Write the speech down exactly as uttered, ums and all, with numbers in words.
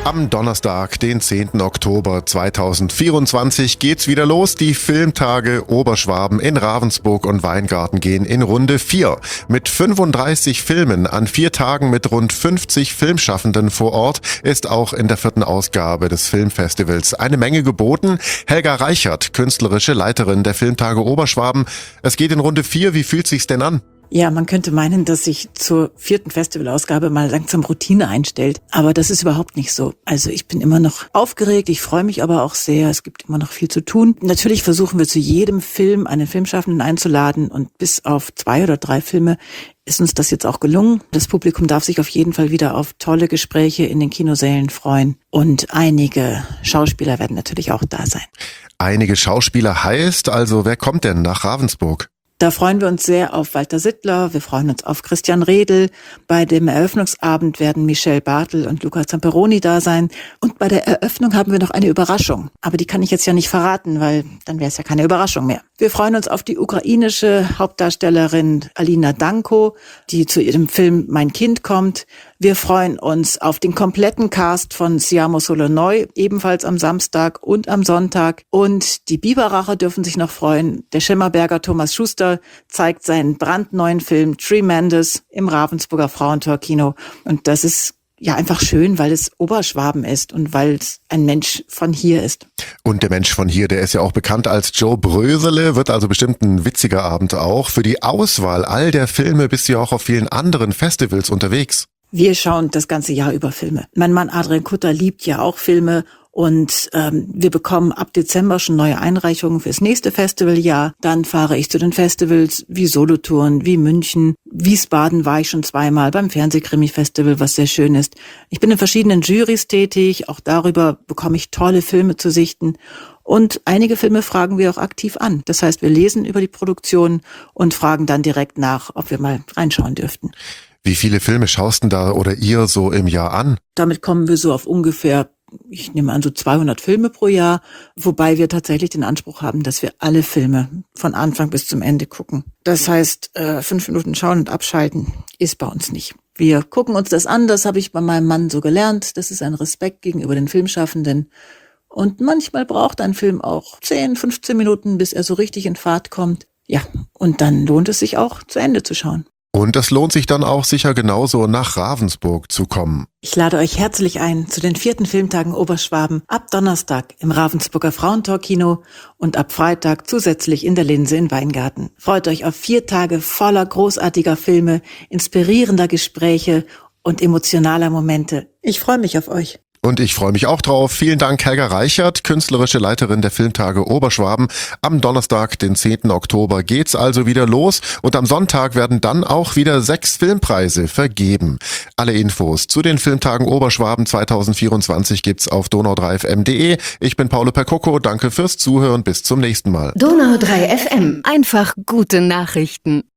Am Donnerstag, den zehnten Oktober zweitausendvierundzwanzig, geht's wieder los. Die Filmtage Oberschwaben in Ravensburg und Weingarten gehen in Runde vier. Mit fünfunddreißig Filmen an vier Tagen mit rund fünfzig Filmschaffenden vor Ort ist auch in der vierten Ausgabe des Filmfestivals eine Menge geboten. Helga Reichert, künstlerische Leiterin der Filmtage Oberschwaben. Es geht in Runde vier. Wie fühlt sich's denn an? Ja, man könnte meinen, dass sich zur vierten Festivalausgabe mal langsam Routine einstellt. Aber das ist überhaupt nicht so. Also ich bin immer noch aufgeregt, ich freue mich aber auch sehr. Es gibt immer noch viel zu tun. Natürlich versuchen wir zu jedem Film einen Filmschaffenden einzuladen. Und bis auf zwei oder drei Filme ist uns das jetzt auch gelungen. Das Publikum darf sich auf jeden Fall wieder auf tolle Gespräche in den Kinosälen freuen. Und einige Schauspieler werden natürlich auch da sein. Einige Schauspieler heißt, also wer kommt denn nach Ravensburg? Da freuen wir uns sehr auf Walter Sittler, wir freuen uns auf Christian Redl. Bei dem Eröffnungsabend werden Michelle Bartel und Luca Zamperoni da sein. Und bei der Eröffnung haben wir noch eine Überraschung. Aber die kann ich jetzt ja nicht verraten, weil dann wäre es ja keine Überraschung mehr. Wir freuen uns auf die ukrainische Hauptdarstellerin Alina Danko, die zu ihrem Film Mein Kind kommt. Wir freuen uns auf den kompletten Cast von Siamo Solonoi, ebenfalls am Samstag und am Sonntag. Und die Biberacher dürfen sich noch freuen. Der Schimmerberger Thomas Schuster zeigt seinen brandneuen Film Tremendous im Ravensburger Frauentor-Kino. Und das ist ja einfach schön, weil es Oberschwaben ist und weil es ein Mensch von hier ist. Und der Mensch von hier, der ist ja auch bekannt als Joe Brösele, wird also bestimmt ein witziger Abend auch. Für die Auswahl all der Filme bist du ja auch auf vielen anderen Festivals unterwegs. Wir schauen das ganze Jahr über Filme. Mein Mann Adrian Kutter liebt ja auch Filme und ähm, wir bekommen ab Dezember schon neue Einreichungen fürs nächste Festivaljahr. Dann fahre ich zu den Festivals wie Solothurn, wie München. Wiesbaden war ich schon zweimal beim Fernsehkrimi-Festival, was sehr schön ist. Ich bin in verschiedenen Jurys tätig, auch darüber bekomme ich tolle Filme zu sichten. Und einige Filme fragen wir auch aktiv an. Das heißt, wir lesen über die Produktion und fragen dann direkt nach, ob wir mal reinschauen dürften. Wie viele Filme schaust denn da oder ihr so im Jahr an? Damit kommen wir so auf ungefähr, ich nehme an, so zweihundert Filme pro Jahr, wobei wir tatsächlich den Anspruch haben, dass wir alle Filme von Anfang bis zum Ende gucken. Das heißt, äh, fünf Minuten schauen und abschalten ist bei uns nicht. Wir gucken uns das an, das habe ich bei meinem Mann so gelernt. Das ist ein Respekt gegenüber den Filmschaffenden. Und manchmal braucht ein Film auch zehn, fünfzehn Minuten, bis er so richtig in Fahrt kommt. Ja, und dann lohnt es sich auch, zu Ende zu schauen. Und es lohnt sich dann auch sicher genauso, nach Ravensburg zu kommen. Ich lade euch herzlich ein zu den vierten Filmtagen Oberschwaben ab Donnerstag im Ravensburger Frauentor-Kino und ab Freitag zusätzlich in der Linse in Weingarten. Freut euch auf vier Tage voller großartiger Filme, inspirierender Gespräche und emotionaler Momente. Ich freue mich auf euch. Und ich freue mich auch drauf. Vielen Dank, Helga Reichert, künstlerische Leiterin der Filmtage Oberschwaben. Am Donnerstag, den zehnten Oktober, geht's also wieder los und am Sonntag werden dann auch wieder sechs Filmpreise vergeben. Alle Infos zu den Filmtagen Oberschwaben zweitausendvierundzwanzig gibt's auf donau drei f m punkt d e. Ich bin Paolo Percocco, danke fürs Zuhören, bis zum nächsten Mal. Donau drei F M, einfach gute Nachrichten.